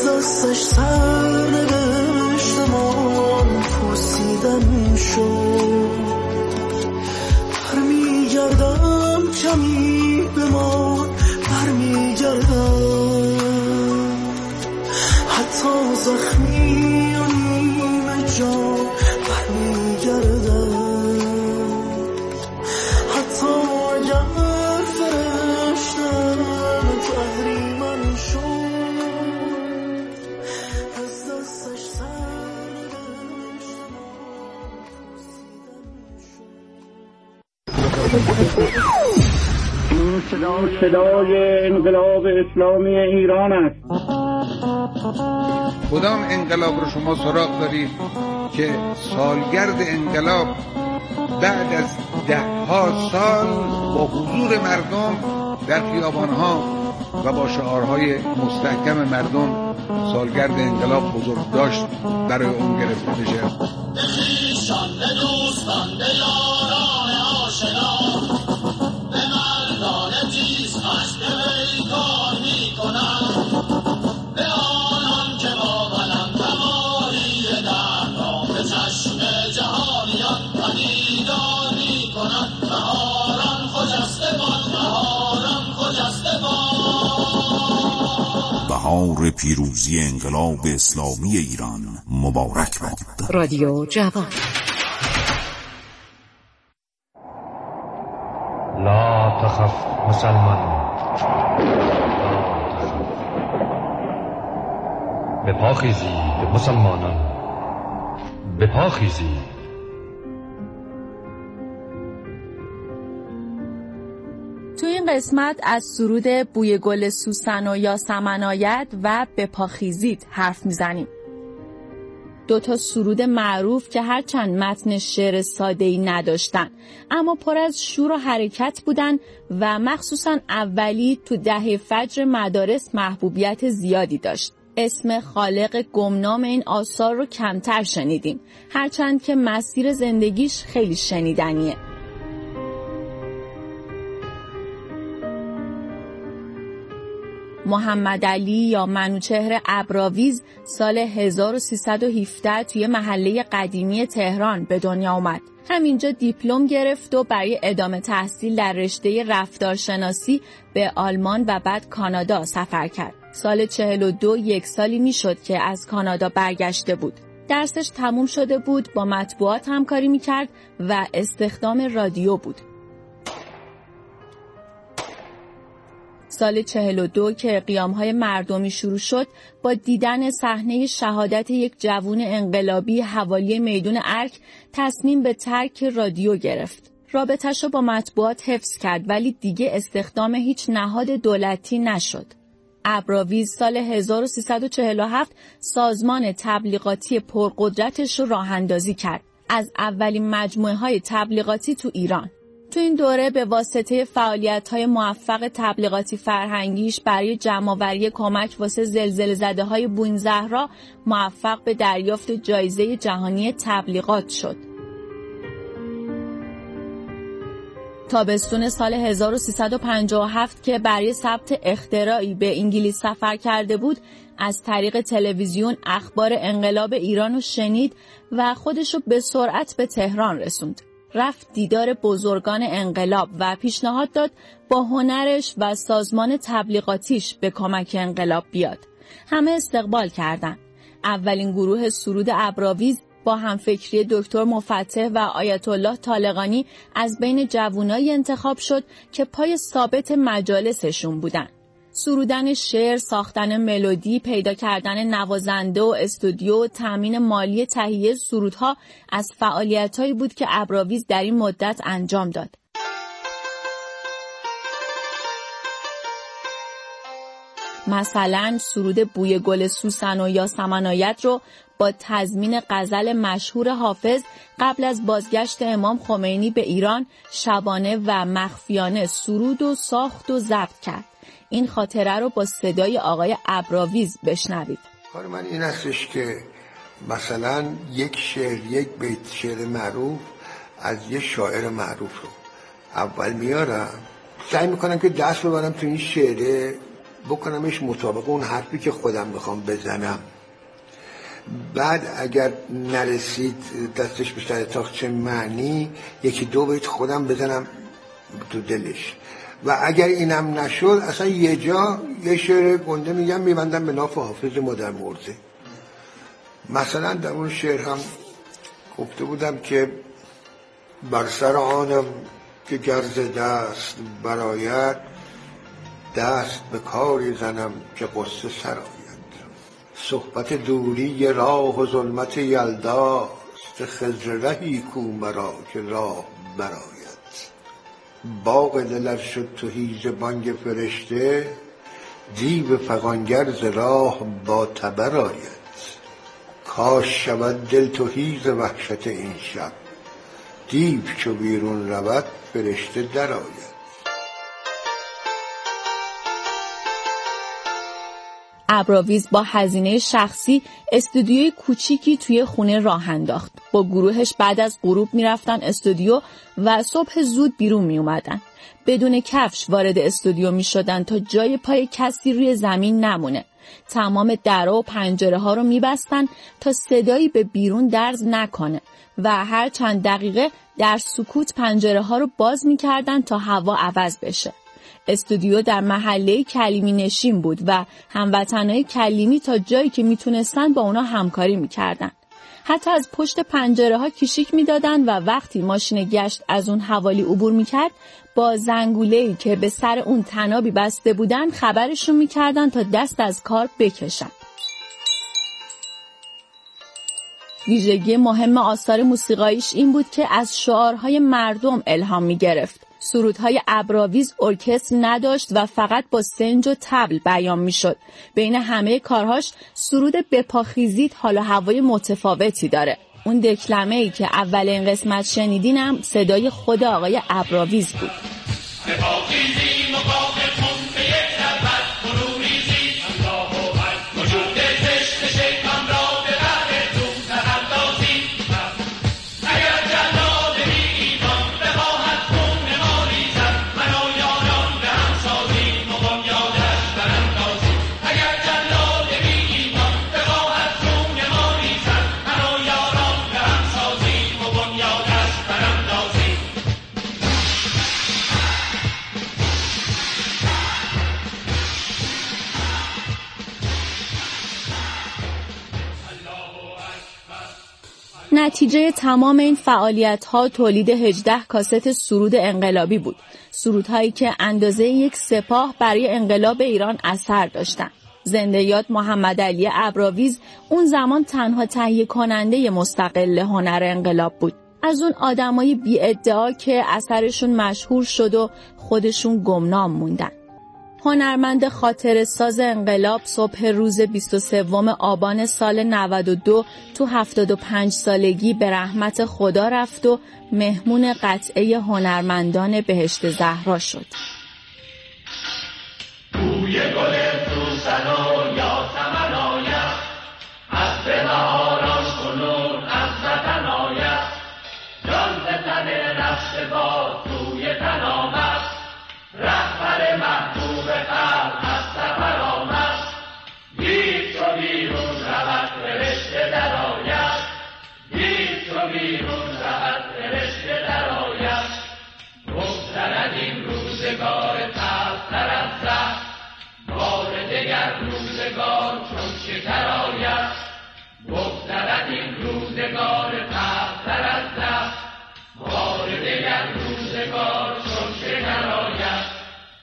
دستش سر نوشتمان پوسیدن شد. برمیگردم کمی بمان، برمیگردم حتی زخمی و نیمه جان، برمیگردم حتی اگر فرشته تحریمن شد. از دستش سر این صدای انقلاب اسلامی ایران است. کدام انقلاب رو شما سراغ دارید که سالگرد انقلاب بعد از 10 سال با حضور مردم در خیابان‌ها و با شعارهای مستحکم مردم سالگرد انقلاب بزرگ داشت برای اون گرفته بشه؟ خویشان، به دوستان، به یاران آشنا، به مردان تیز خشم کار میکنند، به آنان که با قلم تمامی درد را به چشم جهانیان پدیدار میکنند. بهاران خجسته باد، بهاران خجسته باد. بهار پیروزی انقلاب اسلامی ایران مبارک باد. رادیو جوان. لا تخف مسلمان، لا تخف. به پا خیزید مسلمانان، به پا خیزید. تو این قسمت از سرود بوی گل سوسن و یاسمن آید و به پا خیزید حرف میزنیم. 2 سرود معروف که هرچند متن شعر ساده‌ای نداشتن اما پر از شور و حرکت بودن و مخصوصا اولی تو دهه فجر مدارس محبوبیت زیادی داشت. اسم خالق گمنام این آثار رو کمتر شنیدیم، هرچند که مسیر زندگیش خیلی شنیدنیه. محمد علی یا منوچهر ابراویز سال 1317 توی محله قدیمی تهران به دنیا اومد. همینجا دیپلم گرفت و برای ادامه تحصیل در رشته رفتارشناسی به آلمان و بعد کانادا سفر کرد. سال 42 1 سالی میشد که از کانادا برگشته بود. درسش تموم شده بود، با مطبوعات همکاری میکرد و استخدام رادیو بود. سال 42 که قیام‌های مردمی شروع شد، با دیدن صحنه شهادت یک جوان انقلابی حوالی میدون ارک تصمیم به ترک رادیو گرفت. رابطه‌شو با مطبوعات حفظ کرد ولی دیگه استخدام هیچ نهاد دولتی نشد. ابراویز سال 1347 سازمان تبلیغاتی پرقدرتش رو راه‌اندازی کرد. از اولین مجموعه‌های تبلیغاتی تو ایران. تو این دوره به واسطه فعالیت‌های موفق تبلیغاتی فرهنگیش برای جمع‌آوری کمک واسه زلزله‌زده‌های بوین زهرا موفق به دریافت جایزه جهانی تبلیغات شد. تابستون سال 1357 که برای ثبت اختراعی به انگلیس سفر کرده بود، از طریق تلویزیون اخبار انقلاب ایران رو شنید و خودشو به سرعت به تهران رسوند. رفت دیدار بزرگان انقلاب و پیشنهاد داد با هنرش و سازمان تبلیغاتیش به کمک انقلاب بیاد. همه استقبال کردند. اولین گروه سرود ابراویز با همفکری دکتر مفتح و آیت الله طالقانی از بین جوانای انتخاب شد که پای ثابت مجالسشون بودن. سرودن شعر، ساختن ملودی، پیدا کردن نوازنده و استودیو، تامین مالی تهیه سرودها از فعالیتایی بود که ابراویز در این مدت انجام داد. مثلا سرود بوی گل سوسن و یاسمن آید رو با تضمین غزل مشهور حافظ قبل از بازگشت امام خمینی به ایران شبانه و مخفیانه سرود و ساخت و ضبط کرد. این خاطره رو با صدای آقای ابراویز بشنوید. کار من این هستش که مثلا یک شعر، یک بیت شعر معروف از یک شاعر معروف رو اول میارم، سعی میکنم که دست ببرم تو این شعر بکنمش مطابق اون حرفی که خودم میخوام بزنم. بعد اگر نرسید دستش بیشتر تاخچه معنی یکی دو بیت خودم بزنم تو دلش، و اگر اینم نشد اصلا یه جا یه شعر گنده میگم میبندم به ناف حافظ مادر مرده. مثلا در اون شعر هم گفته بودم که بر سر آنم که گرز دست براید، دست به کاری زنم که قصه سرآید. صحبت دوری راه و ظلمت یلداست، خضر رهی کو مرا که راه براید. باغ دلر شد تهی ز بانگ فرشته، دیو فغانگر ز راه با تبر آید. کاش شود دل تهی ز وحشت این شب، دیو چو بیرون رود فرشته در آید. ابراویز با هزینه شخصی استودیوی کوچیکی توی خونه راه انداخت. با گروهش بعد از غروب میرفتن استودیو و صبح زود بیرون می اومدن. بدون کفش وارد استودیو می شدن تا جای پای کسی روی زمین نمونه. تمام درها و پنجره ها رو می بستن تا صدایی به بیرون درز نکنه و هر چند دقیقه در سکوت پنجره ها رو باز می کردن تا هوا عوض بشه. استودیو در محله کلیمی نشین بود و هموطنای کلیمی تا جایی که میتونستن با اونا همکاری میکردن. حتی از پشت پنجره ها کشیک میدادن و وقتی ماشین گشت از اون حوالی عبور میکرد با زنگوله‌ای که به سر اون طنابی بسته بودن خبرشون میکردن تا دست از کار بکشن. ویژگی مهم آثار موسیقاییش این بود که از شعارهای مردم الهام میگرفت. سرودهای ابراویز ارکستر نداشت و فقط با سنج و طبل بیان میشد. بین همه کارهاش سرود بپاخیزید حال و هوای متفاوتی داره. اون دکلمه‌ای که اول این قسمت شنیدین هم صدای خود آقای ابراویز بود. نتیجه تمام این فعالیت‌ها تولید 18 کاست سرود انقلابی بود. سرودهایی که اندازه یک سپاه برای انقلاب ایران اثر داشتند. زنده یاد محمد علی ابراویز اون زمان تنها تهیه کننده مستقل هنر انقلاب بود. از اون آدمای بی ادعا که اثرشون مشهور شد و خودشون گمنام موندن. هنرمند خاطره ساز انقلاب صبح روز 23 آبان سال 92 تو 75 سالگی به رحمت خدا رفت و مهمون قطعه هنرمندان بهشت زهرا شد. بوی گل سوسن و یاسمن آید، از بهاران کنون از وطن آید، جان ز تن رفته باد توی تن آمد، رهبر محبوب خلق از سفر آمد، دید چو بیرون رود فرشته در آید، دید چو بیرون رود فرشته در آید، بگذرد این روزگار تلختر از زهر، بار دگر روزگار چون شکر آید، بگذرد این روزگار تلختر از زهر، بار دگر روزگار چون شکر آید.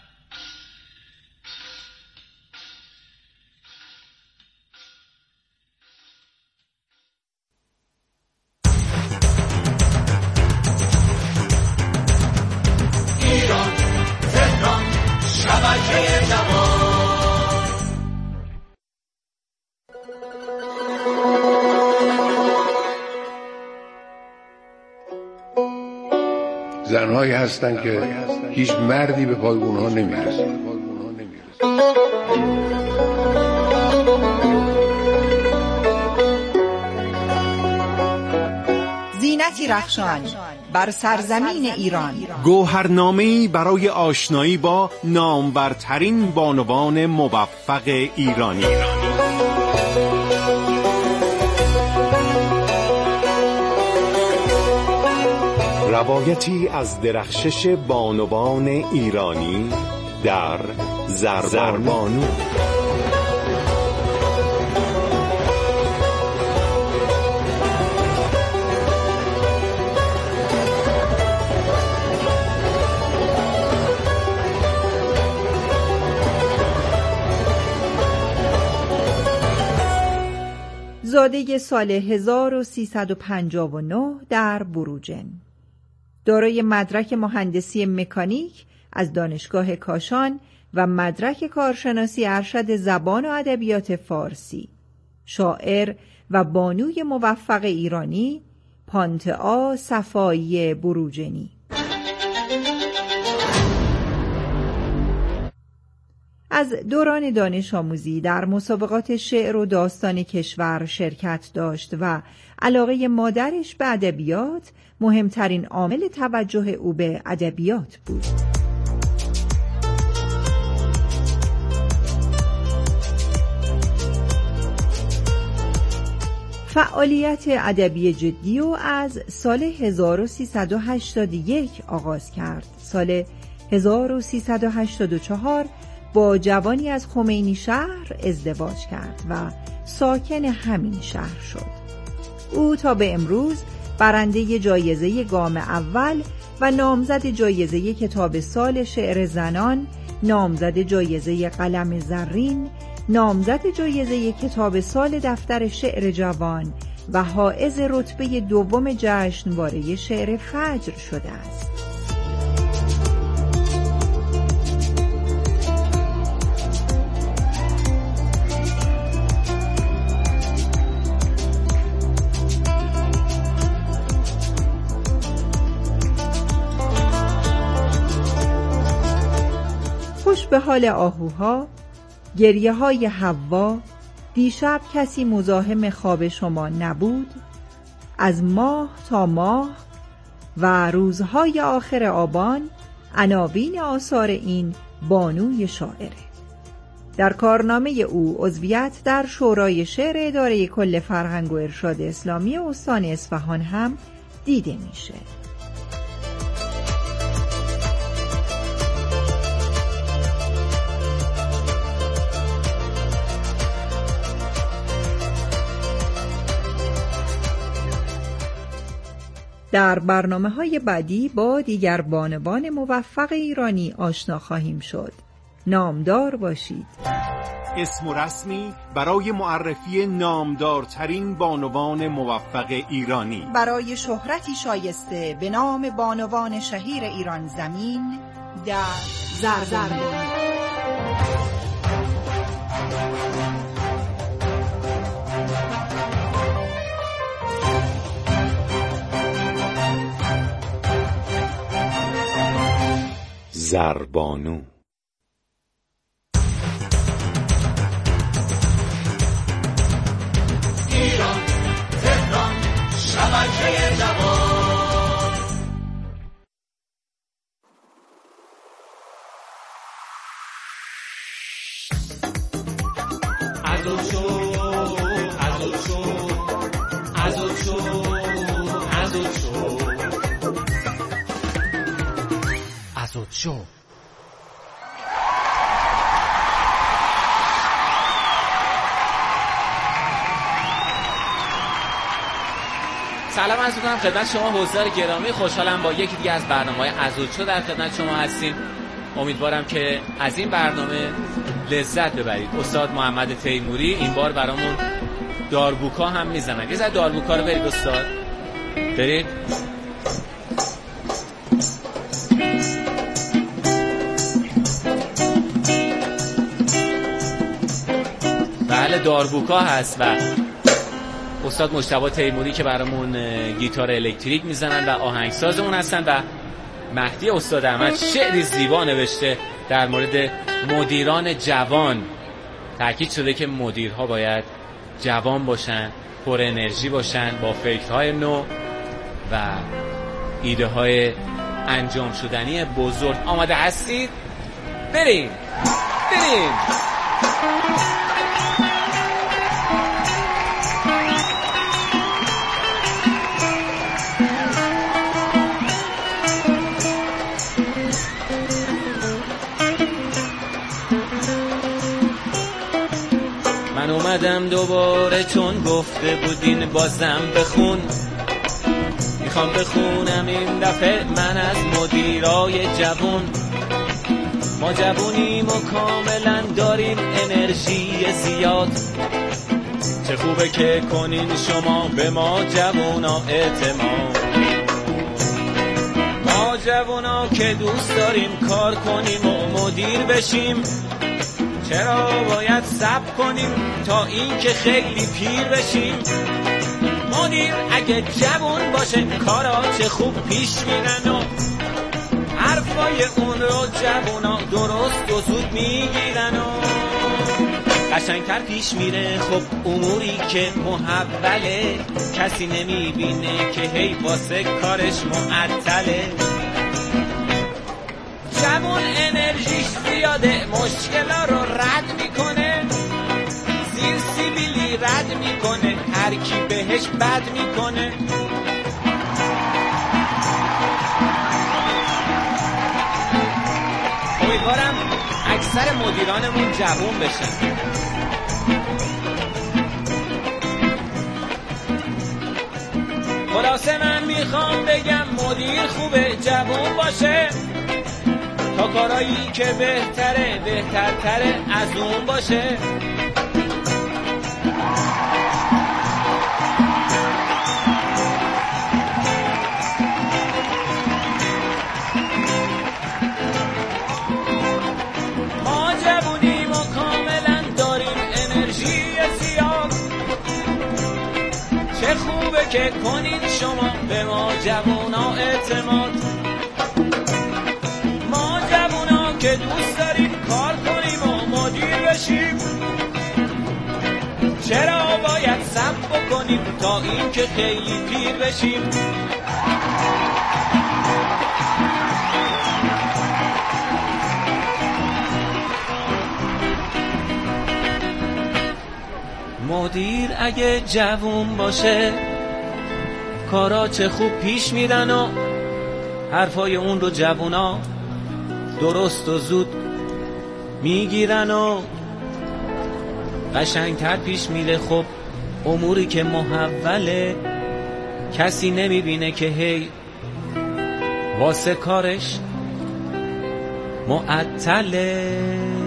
ایران، تهران، شبکه جوان. زنهایی هستن که هیچ مردی به پای اونها نمیرسه. زینتی رخشان بر سرزمین ایران. گوهرنامه‌ای برای آشنایی با نامورترین بانوان موفق ایرانی. روایتی از درخشش بانوان ایرانی در زربانو. زاده سال 1359 در بروجن. دارای مدرک مهندسی مکانیک از دانشگاه کاشان و مدرک کارشناسی ارشد زبان و ادبیات فارسی. شاعر و بانوی موفق ایرانی پانتئا صفایی بروجنی. از دوران دانش آموزی در مسابقات شعر و داستان کشور شرکت داشت و علاقه مادرش به ادبیات مهمترین عامل توجه او به ادبیات بود. فعالیت ادبی جدی او از سال 1381 آغاز کرد. سال 1384 با جوانی از خمینی شهر ازدواج کرد و ساکن همین شهر شد. او تا به امروز برنده جایزه گام اول و نامزد جایزه کتاب سال شعر زنان، نامزد جایزه قلم زرین، نامزد جایزه کتاب سال دفتر شعر جوان و حائز رتبه دوم جشنواره شعر فجر شده است. خوش به حال آهوها، گریه های حوا، دیشب کسی مزاحم خواب شما نبود، از ماه تا ماه و روزهای آخر آبان، عناوین آثار این بانوی شاعره. در کارنامه او عضویت در شورای شعر اداره کل فرهنگ و ارشاد اسلامی استان اصفهان هم دیده میشه. در برنامه‌های بعدی با دیگر بانوان موفق ایرانی آشنا خواهیم شد. نامدار باشید. اسم و رسمی برای معرفی نامدارترین بانوان موفق ایرانی. برای شهرتی شایسته به نام بانوان شهیر ایران زمین در زربانو. زربانو. ایران، تهران، شبکه جوان. شو. سلام عرض می‌کنم خدمت شما حضار گرامی. خوشحالم با یکی دیگه از برنامه‌های ازودشو در خدمت شما هستیم. امیدوارم که از این برنامه لذت ببرید. استاد محمد تیموری این بار برامون داربوکا هم میزنن. یه ذره داربوکا رو برید استاد. برید. بله داربوکا هست و استاد مجتبی تیموری که برامون گیتار الکتریک میزنن و آهنگسازمون هستن و مهدی استاد احمد شعری زیبا نوشته در مورد مدیران جوان. تاکید شده که مدیرها باید جوان باشن، پر انرژی باشن، با فکرهای نو و ایده های انجام شدنی بزرگ. آماده هستید؟ بریم. من اومدم دوباره چون گفته بودین بازم بخون، میخوام بخونم این دفعه من از مدیرای جوون. ما جوونیم و کاملا داریم انرژی زیاد، چه خوبه که کنین شما به ما جوونا اعتماد. ما جوونا که دوست داریم کار کنیم و مدیر بشیم، چرا باید صبر کنیم تا این که خیلی پیر بشیم؟ مدیر اگه جوون باشه کارا چه خوب پیش میرن و حرفای اون رو جوونا درست و زود میگیرن و قشنگتر پیش میره. خب اموری که محوله کسی نمیبینه که هی واسه کارش معطله. جوون انرژیش زیاده مشکلا رو رد میکنه، زیر سیبیلی رد میکنه هر کی بهش بد میکنه. امیدوارم اکثر مدیرانمون جوون بشن. خلاصه من میخوام بگم مدیر خوبه جوون باشه، تا کارایی که بهترتره از اون باشه. ما جوونیم و کاملا داریم انرژی زیاد، چه خوبه که کنید شما به ما جوونا اعتماد. ما جوونا که دوست داریم کار کنیم و مدیر بشیم، چرا باید صبر بکنیم تا این که خیلی پیر بشیم؟ مدیر اگه جوون باشه کارا چه خوب پیش میرن و حرفای اون رو جوونا درست و زود میگیرن و قشنگتر پیش میره. خب اموری که محوله کسی نمیبینه که هی واسه کارش معطله.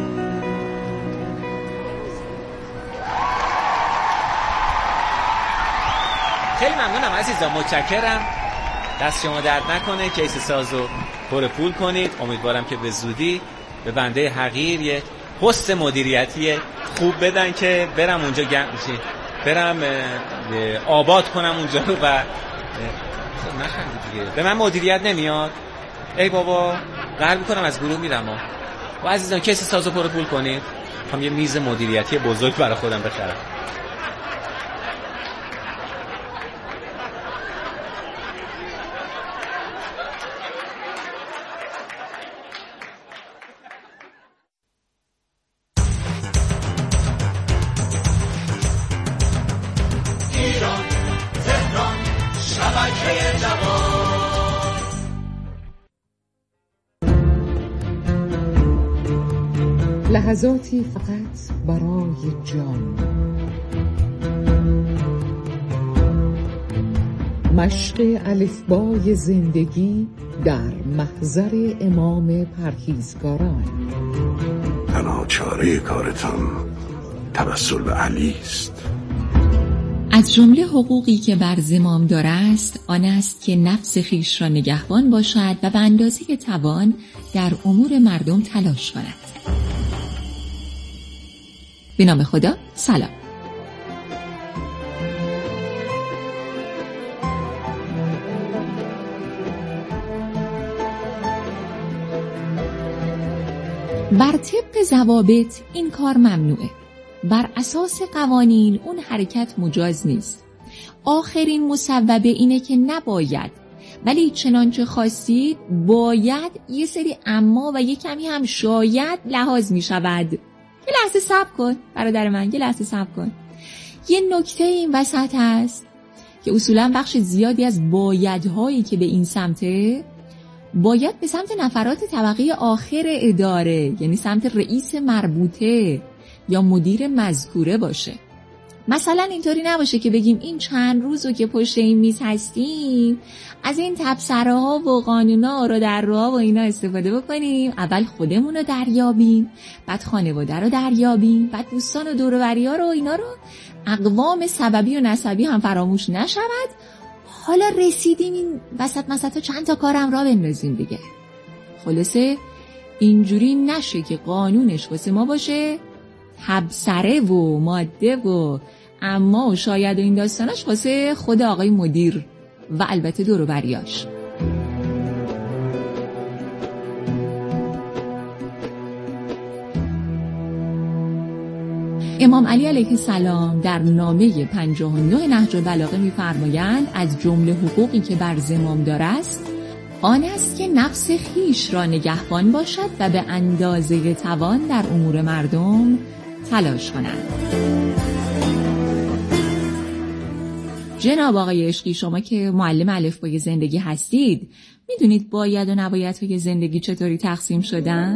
خیلی ممنونم عزیزان، متشکرم. دست شما درد نکنه. کیس سازو پر پول کنید. امیدوارم که به زودی به بنده حقیر یه پست مدیریتی خوب بدن که برم اونجا برم آباد کنم اونجا رو. و نخندید دیگه، به من مدیریت نمیاد. ای بابا قرب کنم از گروه میرم. و عزیزان کیس سازو پر پول کنید. میخوام یه میز مدیریتی بزرگ برای خودم بخرم. لحظاتی فقط برای جان، مشق الفبای زندگی در محضر امام پرهیزگاران. تنها چاره کارتان توسل به علی است. از جمله حقوقی که بر زمامدار است آن است که نفس خویش را نگهبان باشد و به اندازه توان در امور مردم تلاش کند. به نام خدا، سلام. بر طبق ضوابط این کار ممنوعه. بر اساس قوانین اون حرکت مجاز نیست. آخرین مصوبه اینه که نباید ولی چنانچه خواستید باید یه سری اما و یه کمی هم شاید لحاظ می شود. یه لحظه صبر کن برادر من، یه لحظه صبر کن. یه نکته این وسط هست که اصولا بخش زیادی از بایدهایی که به این سمته باید به سمت نفرات طبقه آخر اداره، یعنی سمت رئیس مربوطه یا مدیر مذکوره باشه. مثلا اینطوری نباشه که بگیم این چند روزو که پشت این میز هستیم از این تبصره ها و قانونا رو در راه و اینا استفاده بکنیم، اول خودمون رو دریابیم، بعد خانواده رو دریابیم، بعد دوستان و دور و بریا رو اینا رو اقوام سببی و نسبی هم فراموش نشود. حالا رسیدیم این وسط چند تا کارم را بندازیم دیگه. خلاصه اینجوری نشه که قانونش واسه ما باشه تبصره و ماده و اما و شاید و این داستاناش واسه خود آقای مدیر و البته دور و بریاش. امام علی علیه السلام در نامه 59 نهج البلاغه می‌فرمایند از جمله حقوقی که بر زمامدار است آن است که نفس خیش را نگهبان باشد و به اندازه توان در امور مردم تلاش کند. جناب آقای عشقی، شما که معلم الفبای زندگی هستید میدونید باید و نبایدهای زندگی چطوری تقسیم شدن؟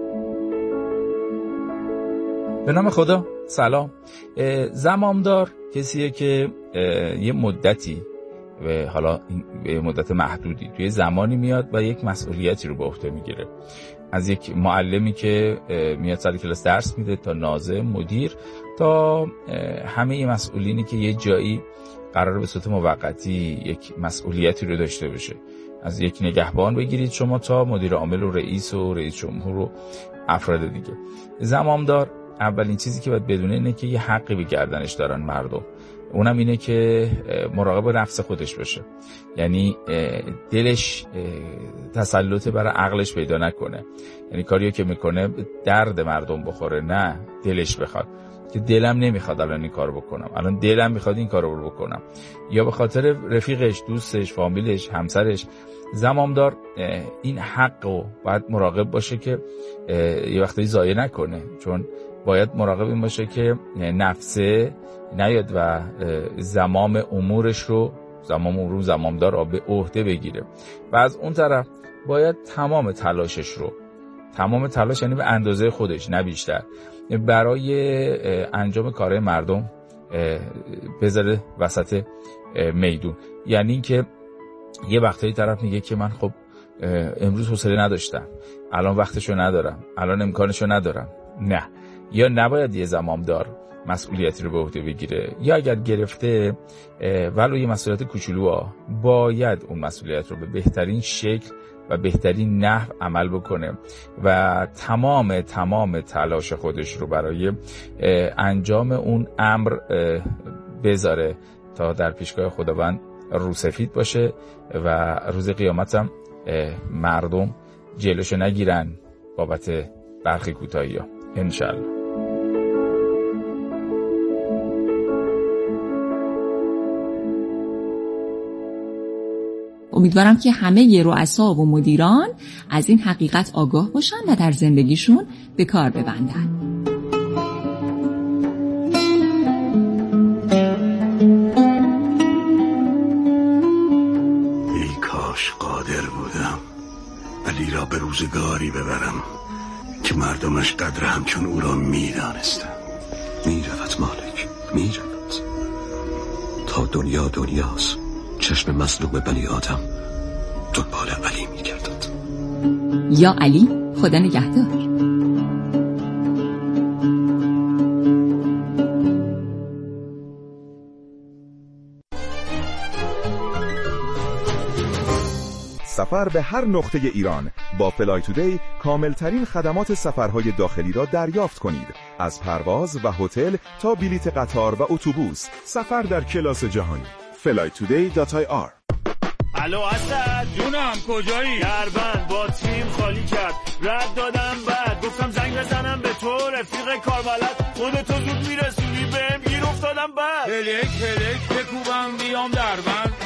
به نام خدا. سلام. زمامدار کسیه که یه مدتی و حالا به مدت محدودی توی زمانی میاد و یک مسئولیتی رو به عهده میگیره، از یک معلمی که میاد سر کلاس درس میده تا ناظم، مدیر، تا همه مسئولینی که یه جایی قراره به صورت موقتی یک مسئولیتی رو داشته باشه، از یک نگهبان بگیرید شما تا مدیر عامل و رئیس جمهور و افراد دیگه. زمامدار اولین چیزی که باید بدونه اینه که یه حقی به گردنش دارن مردم، اونم اینه که مراقب نفس خودش باشه، یعنی دلش تسلط بر عقلش پیدا نکنه، یعنی کاریو که میکنه درد مردم بخوره، نه دلش بخواد که دلم نمیخواد الان این کارو بکنم، الان دلم میخواد این کارو بکنم، یا به خاطر رفیقش، دوستش، فامیلش، همسرش. زمامدار این حقو باید مراقب باشه که یه وقتی ضایع نکنه، چون باید مراقب این باشه که نفسه نیاد و زمام امورش رو زمامدار رو به عهده بگیره و از اون طرف باید تمام تلاش یعنی به اندازه خودش نه بیشتر برای انجام کارهای مردم بذاره وسط میدون. یعنی این که یه وقتایی طرف میگه که من خب امروز حوصله نداشتم، الان وقتشو ندارم، الان امکانشو ندارم. نه، یا نباید یه زمامدار مسئولیتی رو به عهده بگیره، یا اگر گرفته ولو یه مسئولیت کوچولو باید اون مسئولیت رو به بهترین شکل و بهترین نحو عمل بکنه و تمام تلاش خودش رو برای انجام اون امر بذاره تا در پیشگاه خداوند روسفید باشه و روز قیامت هم مردم جلوشو نگیرن بابت برخی کوتاهی‌ها انشالله. امیدوارم که همه رؤسا و مدیران از این حقیقت آگاه باشن و در زندگیشون به کار ببندن. ای کاش قادر بودم علی را به روزگاری ببرم که مردمش قدر همچون او را می‌دانستند. می‌رود مالک، می‌رود تا دنیاست. چشم مظلوم بنی آدم دنبال علی می‌گردد. یا علی، خدا نگهدار. سفر به هر نقطه ایران با فلای تودی کاملترین خدمات سفرهای داخلی را دریافت کنید، از پرواز و هتل تا بلیت قطار و اتوبوس. سفر در کلاس جهانی. flytoday.ir. الو اسد جونم، کجایی؟ دربند با تیم خالی کرد، رد دادم بعد گفتم زنگ بزنم به تو رفیق کاربلد، خودتو زود میرسونی بهم گیر افتادم بعد هلک بکوبم بیام دربند،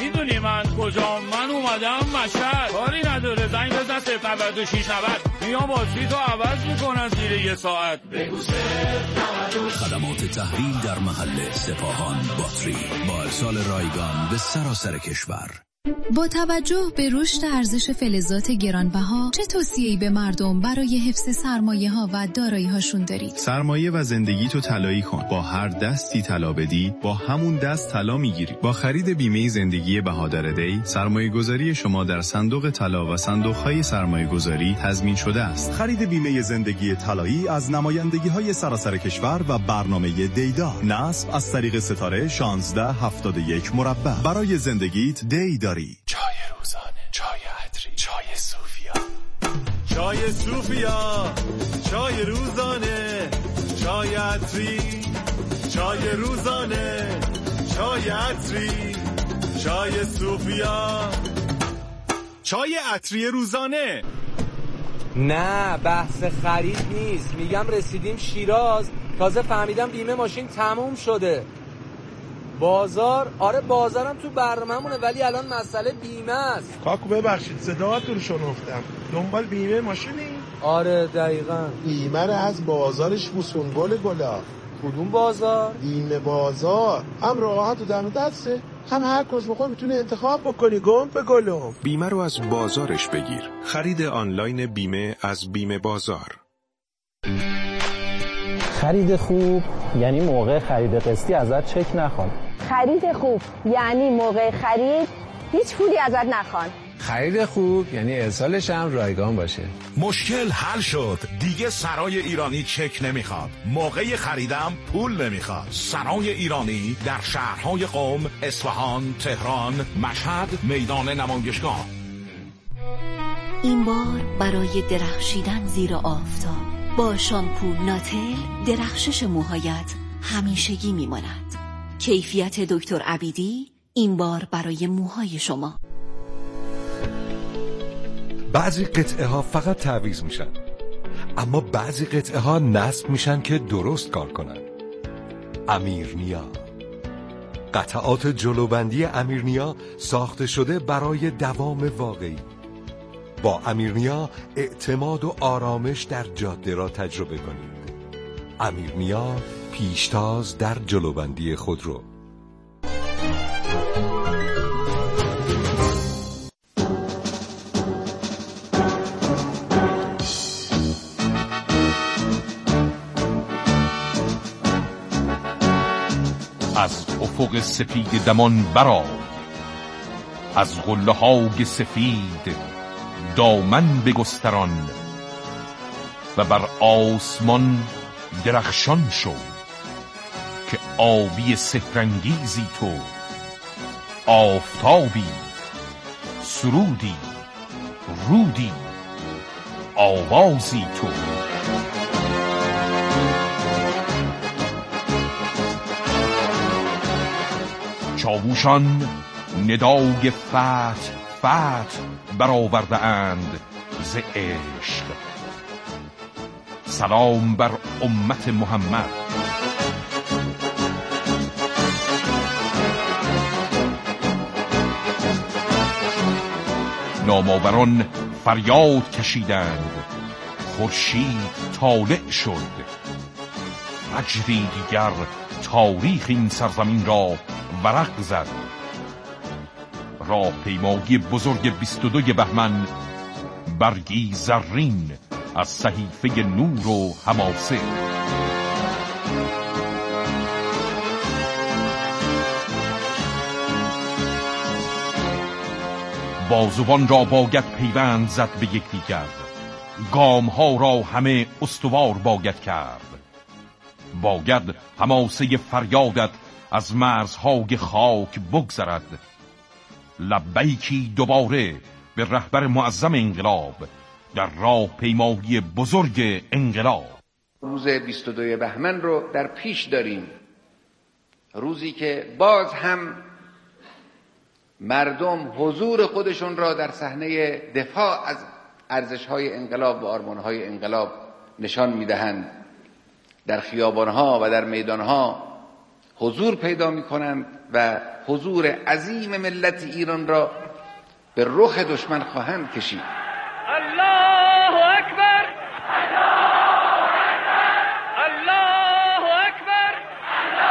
میدونی من کجا؟ من اومدم مشهد. کاری نداره زنگ بزن 09690 میام باتری تو عوض میکنن زیر یه ساعت. بگو 096. خدمات تحویل در محل سپاهان باتری با ارسال رایگان به سراسر کشور. با توجه به رشد ارزش فلزات گرانبها چه توصیه‌ای به مردم برای حفظ سرمایه‌ها و دارایی‌هاشون دارید؟ سرمایه و زندگی تو طلایی کن. با هر دستی طلا بدی با همون دست طلا میگیری. با خرید بیمه زندگی بهادر دی سرمایه‌گذاری شما در صندوق طلا و صندوق‌های سرمایه‌گذاری تضمین شده است. خرید بیمه زندگی طلایی از نمایندگی‌های سراسر کشور و برنامه دیدار. نصب از طریق ستاره 1671 مربع. برای زندگیت دی داری. چای روزانه، چای عطری، چای صوفیا. چای صوفیا، چای روزانه، چای عطری، چای روزانه، چای عطری، چای صوفیا، چای عطری روزانه. نه بحث خرید نیست، میگم رسیدیم شیراز، تازه فهمیدم بیمه ماشین تموم شده. بازار؟ آره بازارم تو برنامه‌مونه ولی الان مسئله بیمه است. کاکو ببخشید صداتون رو شنفتم. دنبال بیمه ماشینی؟ آره دقیقاً. بیمه رو از بازارش بوسون گلا. کدوم بازار؟ بیمه بازار. هم راحت و دم دسته، هم هر کس بخواد میتونه انتخاب بکنی. گم به گلم. بیمه رو از بازارش بگیر. خرید آنلاین بیمه از بیمه بازار. خرید خوب یعنی موقع خرید قسطی ازت چک نخوان. خرید خوب یعنی موقع خرید هیچ پولی ازت نخوان. خرید خوب یعنی ارسالش هم رایگان باشه. مشکل حل شد. دیگه سرای ایرانی چک نمیخواد. موقع خریدم پول نمیخواد. سرای ایرانی در شهرهای قم، اصفهان، تهران، مشهد، میدان نمایشگاه. این بار برای درخشیدن زیر آفتاب با شامپو ناتل درخشش موهایت همیشگی میماند. کیفیت دکتر عبیدی این بار برای موهای شما. بعضی قطعه ها فقط تعویض میشن، اما بعضی قطعه ها نصب میشن که درست کار کنن. امیرنیا، قطعات جلوبندی امیرنیا ساخته شده برای دوام واقعی. با امیرنیا اعتماد و آرامش در جاده را تجربه کنید. امیرنیا، پیشتاز در جلوبندی خودرو. از افق سپید دمان برآی، از قله های سفید دامن بگستران و بر آسمان درخشان شو که آبی سحرانگیزی تو، آفتابی، سرودی، رودی، آوازی تو. چاووشان ندای فتح فتح برآورده اند ز عشق. سلام بر امت محمد. نامآوران فریاد کشیدند، خورشید طالع شد. فجری دیگر تاریخ این سرزمین را ورق زد. راهپیمایی بزرگ 22 بهمن، برگی زرین از صحیفه نور و حماسه. بازوان را باید پیوند زد به یکدیگر، گام ها را همه استوار باید کرد. باید حماسه فریادت از مرزهای خاک بگذرد. لبیکی دوباره به رهبر معظم انقلاب در راه پیمایی بزرگ انقلاب. روز 22 بهمن رو در پیش داریم، روزی که باز هم مردم حضور خودشون را در صحنه دفاع از ارزش‌های انقلاب و آرمان‌های انقلاب نشان می‌دهند. در خیابان‌ها و در میدان‌ها حضور پیدا میکنند و حضور عظیم ملت ایران را به رخ دشمن خواهند کشید.